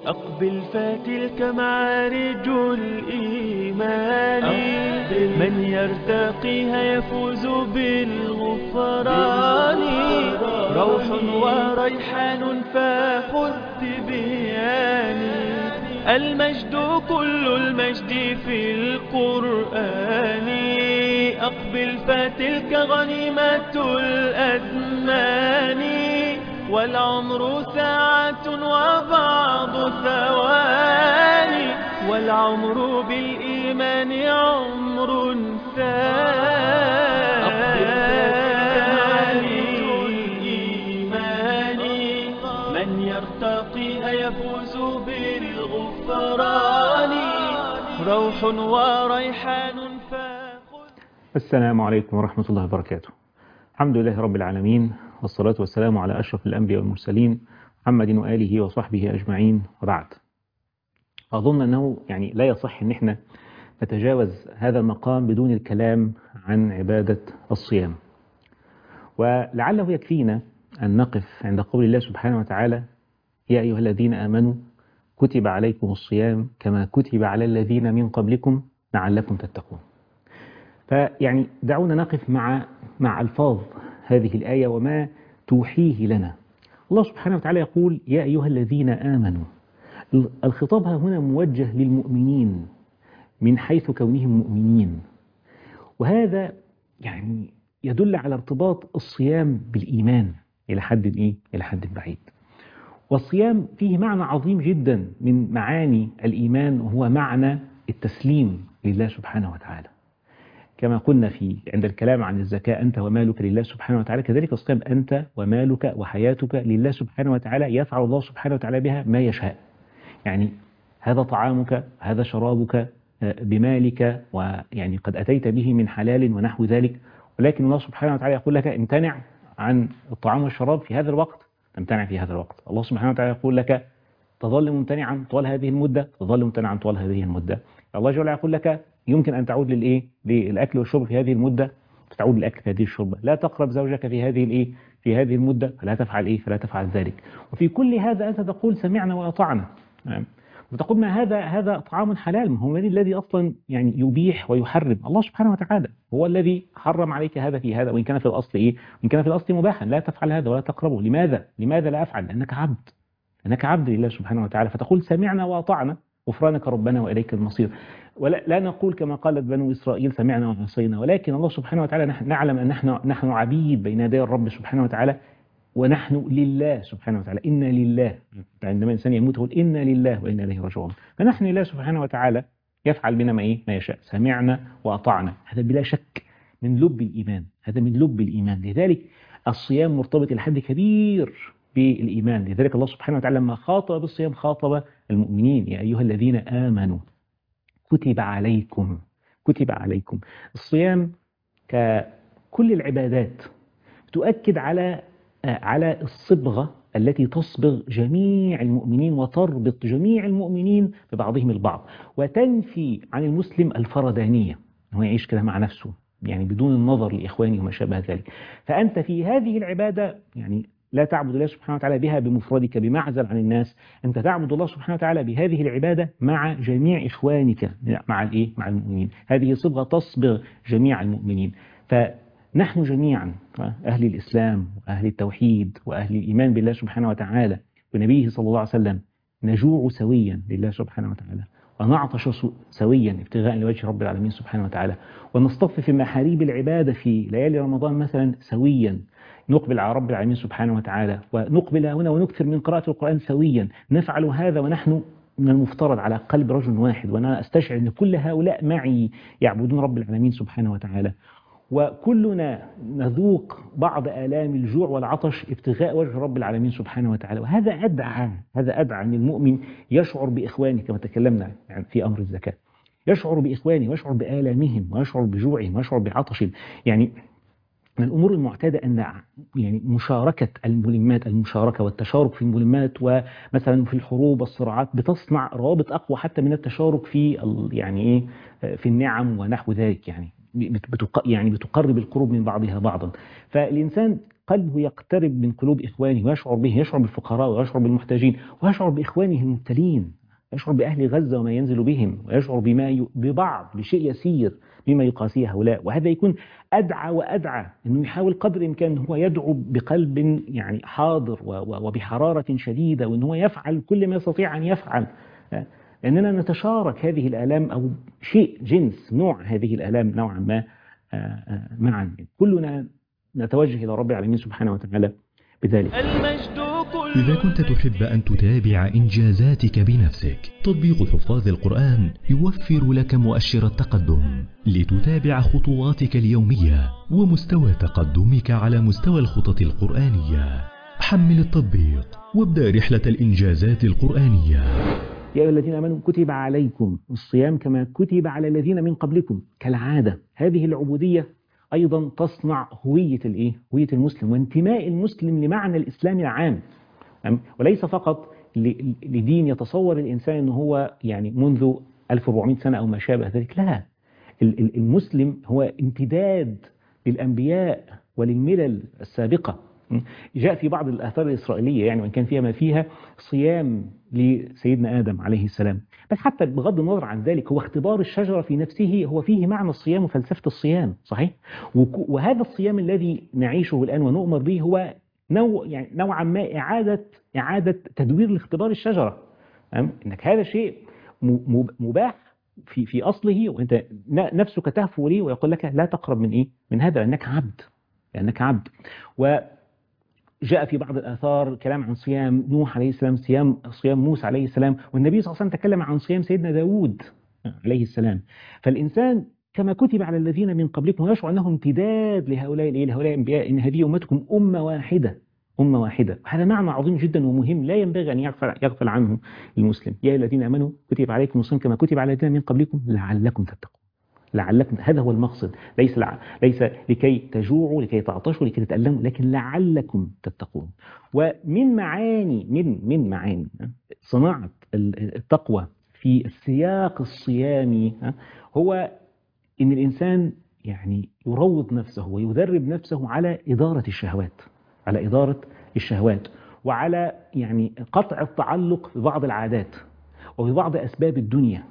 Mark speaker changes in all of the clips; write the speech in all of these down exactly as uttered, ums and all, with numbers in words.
Speaker 1: أقبل فتلك معارج الإيمان، أقبل من يرتقيها يفوز بالغفران. روح وريحان فخذ بياني، المجد كل المجد في القرآن. أقبل فتلك غنيمة الأزمان، والعمر ساعة وبعض ثواني، والعمر بالإيمان عمر ثاني. الإيمان من يرتقيها يفوز بالغفران، روح وريحان فخذ.
Speaker 2: السلام عليكم ورحمة الله وبركاته. الحمد لله رب العالمين، والصلاة والسلام على أشرف الأنبياء والمرسلين محمد وآله وصحبه أجمعين، وبعد. أظن أنه يعني لا يصح أن احنا نتجاوز هذا المقام بدون الكلام عن عبادة الصيام، ولعله يكفينا أن نقف عند قول الله سبحانه وتعالى: يا أيها الذين آمنوا كتب عليكم الصيام كما كتب على الذين من قبلكم لعلكم تتقون. فيعني دعونا نقف مع مع ألفاظ هذه الآية وما توحيه لنا. الله سبحانه وتعالى يقول: يا أيها الذين آمنوا. الخطاب هنا موجه للمؤمنين من حيث كونهم مؤمنين، وهذا يعني يدل على ارتباط الصيام بالإيمان إلى حد إيه؟ إلى حد بعيد. والصيام فيه معنى عظيم جدا من معاني الإيمان، وهو معنى التسليم لله سبحانه وتعالى. كما قلنا في عند الكلام عن الزكاة: أنت ومالك لله سبحانه وتعالى. كذلك الصيام: أنت ومالك وحياتك لله سبحانه وتعالى، يفعل الله سبحانه وتعالى بها ما يشاء. يعني هذا طعامك، هذا شرابك بمالك، ويعني قد أتيت به من حلال ونحو ذلك، ولكن الله سبحانه وتعالى يقول لك: امتنع عن الطعام والشراب في هذا الوقت، تمتنع في هذا الوقت. الله سبحانه وتعالى يقول لك: تظل ممتنعا طوال هذه المدة، تظل ممتنعا طوال هذه المدة. الله جل وعلا يقول لك: يمكن أن تعود للإيه؟ للأكل والشرب في هذه المدة، فتعود للأكل في هذه الشرب. لا تقرب زوجك في هذه الإيه؟ في هذه المدة، فلا تفعل إيه؟ فلا تفعل ذلك. وفي كل هذا أنت تقول: سمعنا وأطعنا. وتقول: ما هذا هذا طعام حلال، ما هو الذي أصلا يعني يبيح ويحرم؟ الله سبحانه وتعالى هو الذي حرم عليك هذا في هذا، وإن كان في الأصل إيه؟ وإن كان في الأصل مباحا. لا تفعل هذا ولا تقربه. لماذا؟ لماذا لا أفعل؟ لأنك عبد، أنك عبد لله سبحانه وتعالى، فتقول: سمعنا وأطعنا، غفرانك ربنا وإليك المصير. ولا لا نقول كما قالت بنو إسرائيل: سمعنا وعصينا، ولكن الله سبحانه وتعالى نعلم أن نحن نحن عبيد بين يدي الرب سبحانه وتعالى، ونحن لله سبحانه وتعالى. إنا لله، عندما الإنسان يموت يقول: إنا لله وإنا إليه راجعون. فنحن لله سبحانه وتعالى يفعل بنا ما إيه؟ ما يشاء. سمعنا وأطعنا، هذا بلا شك من لب الإيمان، هذا من لب الإيمان. لذلك الصيام مرتبط إلى حد كبير بالإيمان. لذلك الله سبحانه وتعالى لما خاطب بالصيام خاطب المؤمنين: يا أيها الذين آمنوا كتب عليكم. كتب عليكم. الصيام ككل العبادات تؤكد على على الصبغة التي تصبغ جميع المؤمنين وتربط جميع المؤمنين ببعضهم البعض، وتنفي عن المسلم الفردانية، هو يعيش كده مع نفسه يعني بدون النظر لإخوانه وما شابه ذلك. فأنت في هذه العبادة يعني لا تعبد الله سبحانه وتعالى بها بمفردك بمعزل عن الناس، أنت تعبد الله سبحانه وتعالى بهذه العبادة مع جميع إخوانك، مع الإيه؟ مع المؤمنين. هذه صبغة تصبغ جميع المؤمنين. فنحن جميعا أهل الإسلام وأهل التوحيد وأهل الإيمان بالله سبحانه وتعالى ونبيه صلى الله عليه وسلم نجوع سويا لله سبحانه وتعالى، ونعطش سويا ابتغاء لوجه رب العالمين سبحانه وتعالى، ونصطف في محاريب العبادة في ليالي رمضان مثلا سويا، نقبل على رب العالمين سبحانه وتعالى، ونقبل هنا ونكثر من قراءة القرآن سويا. نفعل هذا ونحن من المفترض على قلب رجل واحد، وأنا أستشعر أن كل هؤلاء معي يعبدون رب العالمين سبحانه وتعالى، وكلنا نذوق بعض آلام الجوع والعطش ابتغاء وجه رب العالمين سبحانه وتعالى. وهذا أدعى هذا أدعى أن المؤمن يشعر بإخوانه، كما تكلمنا يعني في أمر الزكاة، يشعر بإخوانه ويشعر بآلامهم ويشعر بجوعهم ويشعر بعطشهم. يعني من الأمور المعتادة أن يعني مشاركة الملمات، المشاركة والتشارك في الملمات ومثلا في الحروب والصراعات بتصنع روابط أقوى حتى من التشارك في يعني إيه في النعم ونحو ذلك. يعني بتق يعني بتقرب القرب من بعضها بعضا. فالإنسان قلبه يقترب من قلوب إخوانه ويشعر به، يشعر بالفقراء ويشعر بالمحتاجين ويشعر بإخوانه المبتلين، يشعر بأهل غزة وما ينزل بهم، ويشعر بما ي... ببعض بشيء يسير بما يقاسيه هؤلاء. وهذا يكون أدعى وأدعى أنه يحاول قدر الإمكان هو يدعو بقلب يعني حاضر و... و... وبحرارة شديدة، وأنه هو يفعل كل ما يستطيع أن يفعل، لأننا نتشارك هذه الآلام أو شيء جنس نوع هذه الآلام نوعا ما معا. كلنا نتوجه إلى رب العالمين سبحانه وتعالى بذلك.
Speaker 3: إذا كنت تحب أن تتابع إنجازاتك بنفسك، تطبيق حفاظ القرآن يوفر لك مؤشر التقدم لتتابع خطواتك اليومية ومستوى تقدمك على مستوى الخطط القرآنية. حمل التطبيق وابدأ رحلة الإنجازات القرآنية.
Speaker 2: يا أيها الذين آمنوا كتب عليكم الصيام كما كتب على الذين من قبلكم. كالعادة هذه العبودية أيضا تصنع هوية الإيه؟ هوية المسلم وانتماء المسلم لمعنى الإسلام العام، وليس فقط لدين يتصور الإنسان أنه هو يعني منذ ألف وأربعمائة سنة أو ما شابه ذلك. لا، المسلم هو امتداد للأنبياء وللملل السابقة. جاء في بعض الآثار الإسرائيلية يعني وإن كان فيها ما فيها صيام لسيدنا آدم عليه السلام، بل حتى بغض النظر عن ذلك هو اختبار الشجرة في نفسه هو فيه معنى الصيام وفلسفة الصيام، صحيح؟ وهذا الصيام الذي نعيشه الآن ونؤمر به هو نوع يعني نوعا ما إعادة إعادة تدوير لاختبار الشجرة. إنك هذا شيء مباح في في أصله، وأنت نفسك تهفو ليه ويقول لك لا تقرب من إيه؟ من هذا، لأنك عبد، لأنك عبد. و جاء في بعض الآثار كلام عن صيام نوح عليه السلام، صيام صيام موسى عليه السلام، والنبي صلى الله عليه وسلم تكلم عن صيام سيدنا داود عليه السلام. فالإنسان كما كتب على الذين من قبلكم ويشعر أنه امتداد لهؤلاء لهؤلاء الأنبياء، إن هذه أمتكم أمة واحدة أمة واحدة. هذا معنى عظيم جدا ومهم لا ينبغي أن يغفل, يغفل عنه المسلم. يا الذين آمنوا كتب عليكم الصيام كما كتب على الذين من قبلكم لعلكم تتقون. لعلكم، هذا هو المقصد، ليس لع... ليس لكي تجوعوا لكي تعطشوا لكي تتألموا، لكن لعلكم تتقون. ومن معاني من من معاني صناعة التقوى في السياق الصيامي هو إن الإنسان يعني يروض نفسه ويدرب نفسه على إدارة الشهوات، على إدارة الشهوات وعلى يعني قطع التعلق ببعض العادات وببعض أسباب الدنيا،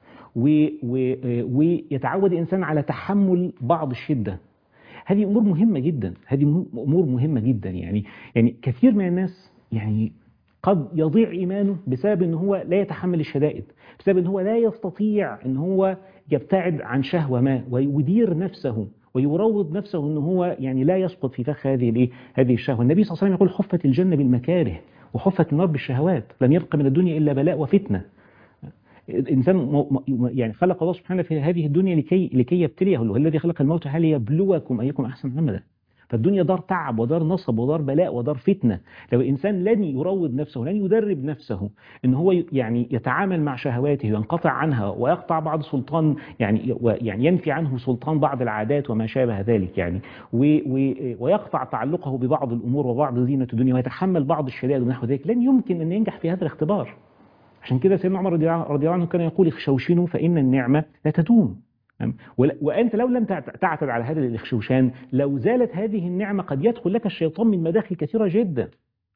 Speaker 2: ويتعود الإنسان على تحمل بعض الشدة. هذه أمور مهمة جدا، هذه أمور مهمة جدا. يعني يعني كثير من الناس يعني قد يضيع إيمانه بسبب أنه هو لا يتحمل الشدائد، بسبب أنه هو لا يستطيع أنه هو يبتعد عن شهوة ما ويدير نفسه ويروض نفسه أنه هو يعني لا يسقط في فخ هذه الايه هذه الشهوة. النبي صلى الله عليه وسلم يقول حفت الجنة بالمكاره وحفت النار بالشهوات، لم يبقى من الدنيا إلا بلاء وفتنة. الإنسان يعني خلق الله سبحانه في هذه الدنيا لكي لكي يبتليه، هو الذي خلق الموت هل يبلوكم أيكم أحسن عملا. فالدنيا دار تعب ودار نصب ودار بلاء ودار فتنة. لو الإنسان لن يروض نفسه لن يدرب نفسه إن هو يعني يتعامل مع شهواته وينقطع عنها ويقطع بعض سلطان يعني يعني ينفي عنه سلطان بعض العادات وما شابه ذلك يعني ويقطع تعلقه ببعض الأمور وبعض زينة الدنيا ويتحمل بعض الشدائد ونحو ذلك، لن يمكن أن ينجح في هذا الاختبار. عشان كده سيدنا عمر رضي الله عنه كان يقول اخشوشنوا فإن النعمة لا تدوم. وأنت لو لم تعتد على هذا الاخشوشان لو زالت هذه النعمة قد يدخل لك الشيطان من مداخل كثيرة جدا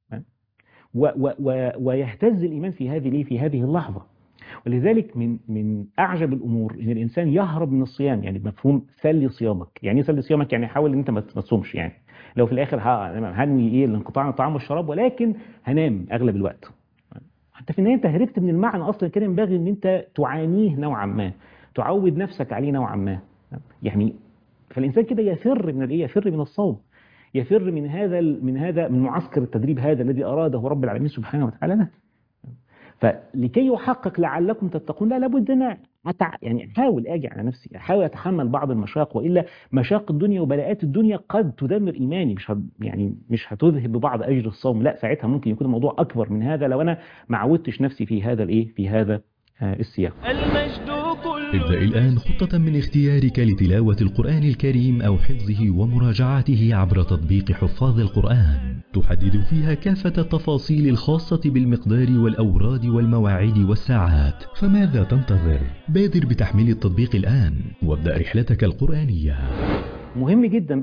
Speaker 2: و و و ويهتز الإيمان في هذه في هذه اللحظة. ولذلك من من أعجب الأمور إن الإنسان يهرب من الصيام، يعني بمفهوم سلي صيامك. يعني سلي صيامك يعني حاول إن أنت ما تصومش، يعني لو في الآخر هنوي إيه الانقطاع عن الطعام والشراب ولكن هنام أغلب الوقت. حتى في النهاية أنت هربت من المعنى أصلا كان ينبغي إن أنت تعانيه نوعا ما، تعود نفسك عليه نوعا ما. يعني فالإنسان كده يفر من الإيه؟ يفر من الصوم، يفر من هذا من هذا من معسكر التدريب هذا الذي أراده رب العالمين سبحانه وتعالى له. فلكي يحقق لعلكم تتقون لا لابد أن أتع... يعني أحاول أجي على نفسي، أحاول أتحمل بعض المشاق، وإلا مشاق الدنيا وبلاءات الدنيا قد تدمر إيماني، مش ه... يعني مش هتذهب ببعض أجر الصوم، لا ساعتها ممكن يكون الموضوع أكبر من هذا لو أنا ما عودتش نفسي في هذا الإيه في هذا آه السياق.
Speaker 3: ابدأ الآن خطة من اختيارك لتلاوة القرآن الكريم أو حفظه ومراجعته عبر تطبيق حفاظ القرآن، تحدد فيها كافة التفاصيل الخاصة بالمقدار والأوراد والمواعيد والساعات. فماذا تنتظر؟ بادر بتحميل التطبيق الآن وابدأ رحلتك القرآنية.
Speaker 2: مهم جدا بقى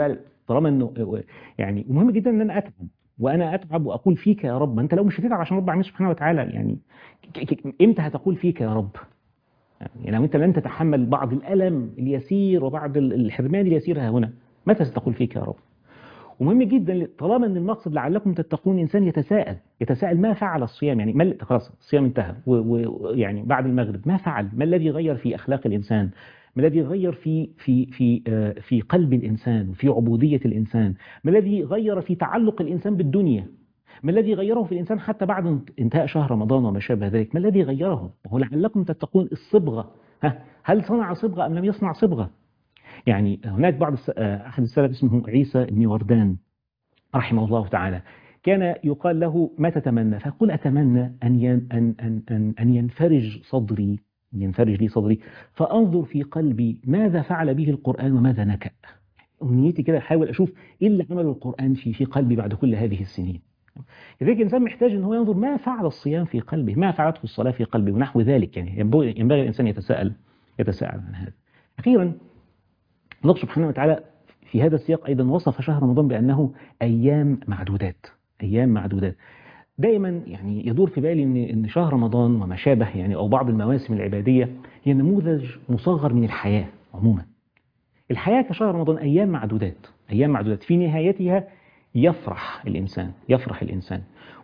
Speaker 2: طالما انه يعني مهم جدا ان انا اتعب، وانا اتعب واقول فيك يا رب. انت لو مش هتتعب عشان رب العالمين سبحانه وتعالى، يعني امتى هتقول فيك يا رب؟ يعني لو انت لن تتحمل بعض الالم اليسير وبعض الحرمان اليسير ها هنا، متى ستقول فيك يا رب؟ ومهم جدا طالما ان المقصد لعلكم تتقون، انسان يتساءل يتساءل ما فعل الصيام، يعني ما خلاص الصيام انتهى ويعني بعد المغرب ما فعل؟ ما الذي غير في اخلاق الانسان؟ ما الذي غير في في في في قلب الانسان وفي عبوديه الانسان؟ ما الذي غير في تعلق الانسان بالدنيا؟ ما الذي غيره في الانسان حتى بعد انتهاء شهر رمضان وما شابه ذلك؟ ما الذي غيره؟ وهو لعلكم تتقون الصبغه، ها هل صنع صبغه ام لم يصنع صبغه؟ يعني هناك بعض أحد السلف اسمه عيسى بن وردان رحمه الله تعالى، كان يقال له ما تتمنى؟ فيقول أتمنى أن أن أن أن أن ينفرج صدري، ينفرج لي صدري فأنظر في قلبي ماذا فعل به القرآن وماذا نكأ. أمنيتي كده أحاول أشوف إيه اللي عمله القرآن في في قلبي بعد كل هذه السنين. لذلك الإنسان محتاج أن هو ينظر ما فعل الصيام في قلبه، ما فعلته الصلاة في قلبه ونحو ذلك. يعني ينبغي الإنسان يتساءل يتساءل عن هذا. أخيرا الله سبحانه وتعالى في هذا السياق أيضا وصف شهر رمضان بأنه أيام معدودات، أيام معدودات. دائما يعني يدور في بالي إن إن شهر رمضان وما شابه يعني أو بعض المواسم العبادية هي نموذج مصغر من الحياة عموما. الحياة كشهر رمضان أيام معدودات، أيام معدودات في نهايتها يفرح الإنسان، يفرح الإنسان.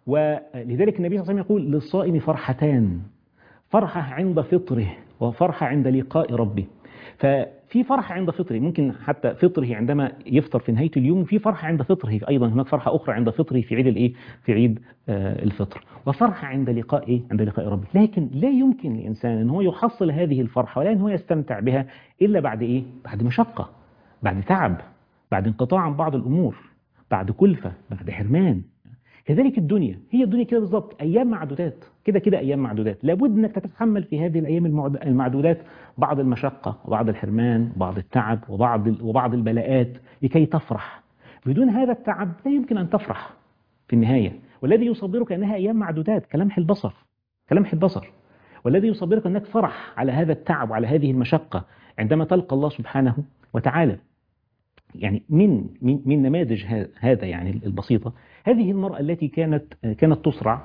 Speaker 2: ولذلك النبي صلى الله عليه وسلم يقول للصائم فرحتان، فرحة عند فطره وفرحة عند لقاء ربه. ففي فرحة عند فطره، ممكن حتى فطره عندما يفطر في نهاية اليوم، وفي فرحة عند فطره أيضا، هناك فرحة أخرى عند فطره في عيد الإيه؟ في عيد آه الفطر، وفرحة عند لقاء إيه؟ عند لقاء ربه. لكن لا يمكن للإنسان أن هو يحصل هذه الفرحة ولا أن هو يستمتع بها إلا بعد إيه؟ بعد مشقة، بعد تعب، بعد انقطاع عن بعض الأمور، بعد كلفة، بعد حرمان. كذلك الدنيا، هي الدنيا كده بالظبط، أيام معدودات، كده كده أيام معدودات. لابد أنك تتحمل في هذه الأيام المعدودات بعض المشقة وبعض الحرمان وبعض التعب وبعض وبعض البلاءات لكي تفرح. بدون هذا التعب لا يمكن أن تفرح في النهاية. والذي يصبرك أنها أيام معدودات كلمح البصر، كلمح البصر. والذي يصبرك أنك فرح على هذا التعب وعلى هذه المشقة عندما تلقى الله سبحانه وتعالى. يعني من من من نماذج هذا يعني البسيطة، هذه المرأة التي كانت كانت تصرع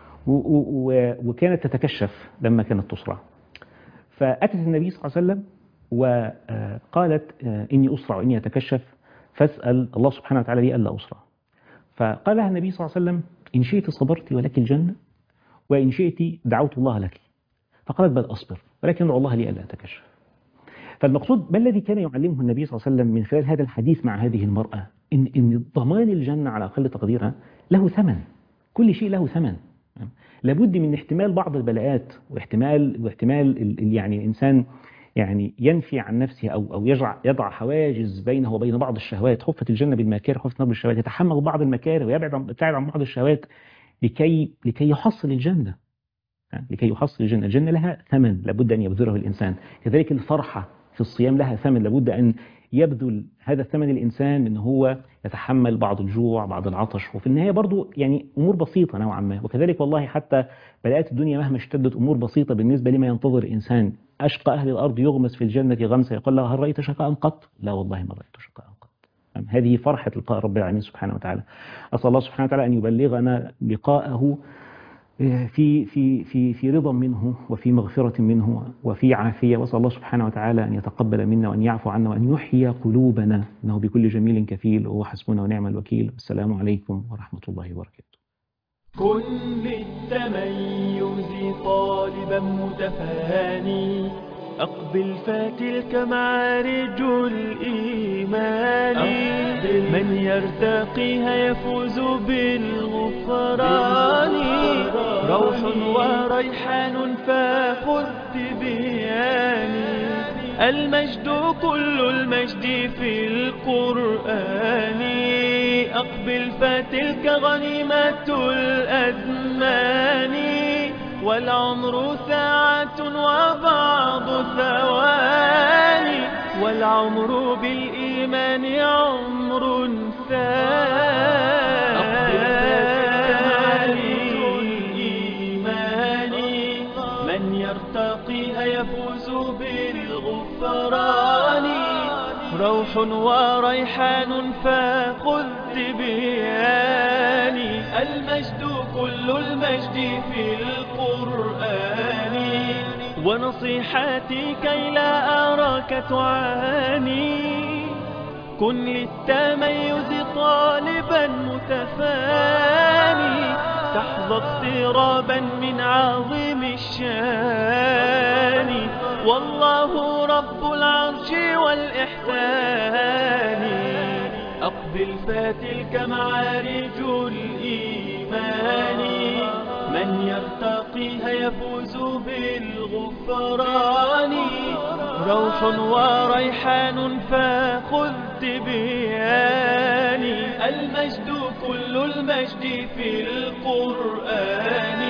Speaker 2: وكانت تتكشف لما كانت تصرع، فأتت النبي صلى الله عليه وسلم وقالت إني أسرع وإني أتكشف فاسأل الله سبحانه وتعالى لي ألا أسرع. فقال لها النبي صلى الله عليه وسلم إن شئت صبرت ولك الجنة وإن شئت دعوت الله لك. فقالت بل أصبر ولكن ادعو الله لي ألا أتكشف. فالمقصود ما الذي كان يعلمه النبي صلى الله عليه وسلم من خلال هذا الحديث مع هذه المرأة؟ إن إن ضمان الجنة على أقل تقديرها له ثمن، كل شيء له ثمن. لابد من احتمال بعض البلاءات واحتمال واحتمال يعني الإنسان يعني ينفي عن نفسه أو أو يضع يضع حواجز بينه وبين بعض الشهوات. حفت الجنة بالمكاره، حفت النار بالشهوات. يتحمل بعض المكاره ويبعد عن يبتعد عن بعض الشهوات لكي لكي يحصل الجنة، لكي يحصل الجنة. الجنة لها ثمن لابد أن يبذله الإنسان. كذلك الفرحة في الصيام لها ثمن لابد أن يبذل هذا الثمن الإنسان، إن هو يتحمل بعض الجوع بعض العطش، وفي النهاية برضو يعني أمور بسيطة نوعا ما. وكذلك والله حتى بلاءات الدنيا مهما اشتدت أمور بسيطة بالنسبة لما ينتظر الإنسان. أشقى أهل الأرض يغمس في الجنة غمسة يقول له هل رأيت شقاء قط؟ لا والله ما رأيت شقاء قط. هذه فرحة لقاء رب العالمين سبحانه وتعالى. أسأل الله سبحانه وتعالى أن يبلغنا لقاءه في في في في رضا منه وفي مغفرة منه وفي عافية. وأسأل الله سبحانه وتعالى أن يتقبل منا وأن يعفو عنا وأن يحيي قلوبنا، إنه بكل جميل كفيل وهو حسبنا ونعم الوكيل. السلام عليكم ورحمة الله وبركاته.
Speaker 1: كن للتميز طالبا متفاني، أقبل فتلك معارج الإيمان. من يرتقيها يفوز بالغفران، روح وريحان فخذ بياني. المجد كل المجد في القرآن، أقبل فتلك غنيمة الأزمان. والعمر ساعة وبعض ثواني، والعمر بالإيمان عمر ثاني. الإيمان من من يرتقيها يفوز بالغفران. روح وريحان فخذ بياني، المجد كل المجد في القرآن. ونصيحتي كي لا أراك تعاني، كن للتميز طالبا متفاني، تحظى اقترابا من عظيم الشان. والله رب العرش والإحسان. أقبل فتلك معارج الإيمان، من يرتقيها يفوز بالغفران. روح وريحان فخذ بياني، المجد كل المجد في القرآن.